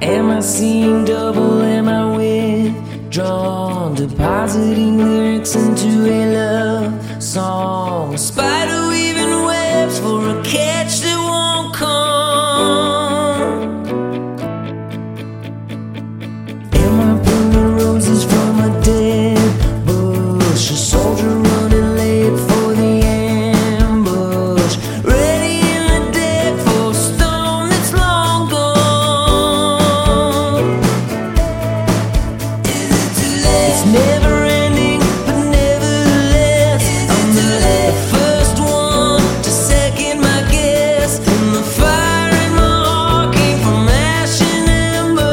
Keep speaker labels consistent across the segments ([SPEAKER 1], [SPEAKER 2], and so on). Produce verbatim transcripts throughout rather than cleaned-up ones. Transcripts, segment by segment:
[SPEAKER 1] Am I seeing double? Am I withdrawn? Depositing lyrics into a love song. Spider weaving webs for a catch that won't come. Am I pulling roses from a dead bush? A soldier running late for the ambush, ready in the deck for a stone that's long gone. Is it too late? It's never ending, but nevertheless, I'm the first one to second my guess. And the fire in my heart came from ash and ember.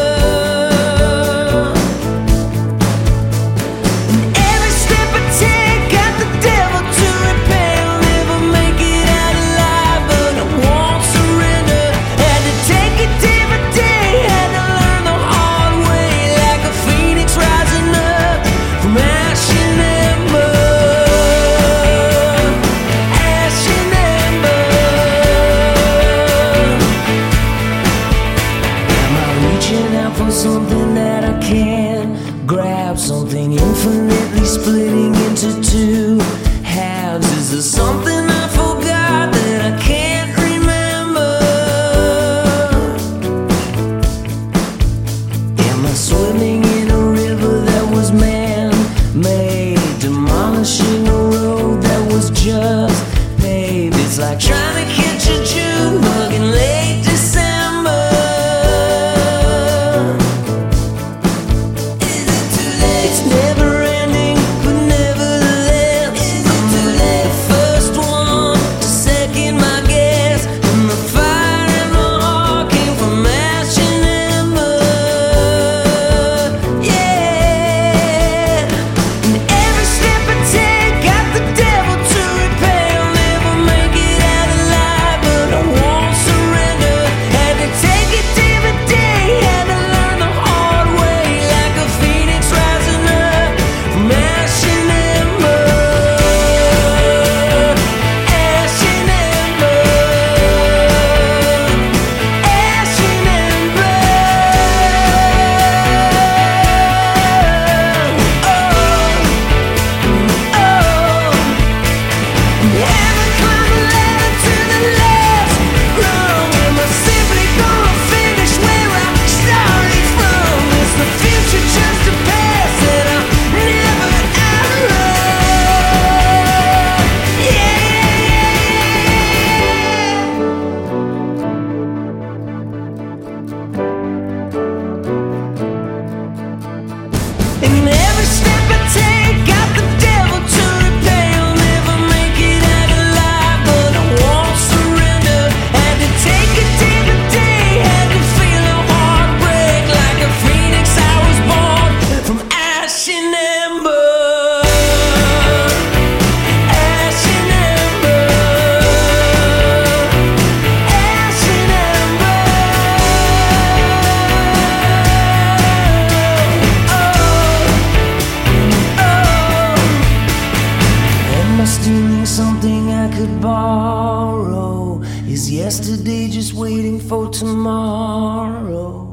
[SPEAKER 1] And every step I take got the devil to repay. I'll never make it out alive, but I won't surrender. Had to take it day by day, had to learn the hard way, like a phoenix rising up from ash and ember. Ash and ember. Am I reaching out for something that I can't grab? Something infinitely splitting into two halves? Is there something I forgot that I can't remember? Am I swimming in a river that was man-made, demolishing a road that was just paved? It's like trying to catch a June bug in late December. Is it too late? It's never ending, but nevertheless, I'm the first one to second my guess. And the fire in my heart came from ash and ember. Yeah. And every step I take got the devil to repay. I'll never make it out alive, but I won't surrender. Had to take it day by day, had to learn the hard way, like a phoenix rising up from ash and ember. Ash and ember. Ash and ember. Oh, oh. Have I climbed the ladder to the last rung? Am I simply gonna finish where I started from? Is the future just a past that I'll never outrun? Yeah. And every step I take got the devil to repay. I'll never make it out alive, but I won't surrender. Had to take it day by day, had to feel a heart break, like a phoenix I was born from ash and ember. Ash and ember. Ash and ember. Oh, oh. Am I stealing something I could borrow? Is yesterday just waiting for tomorrow?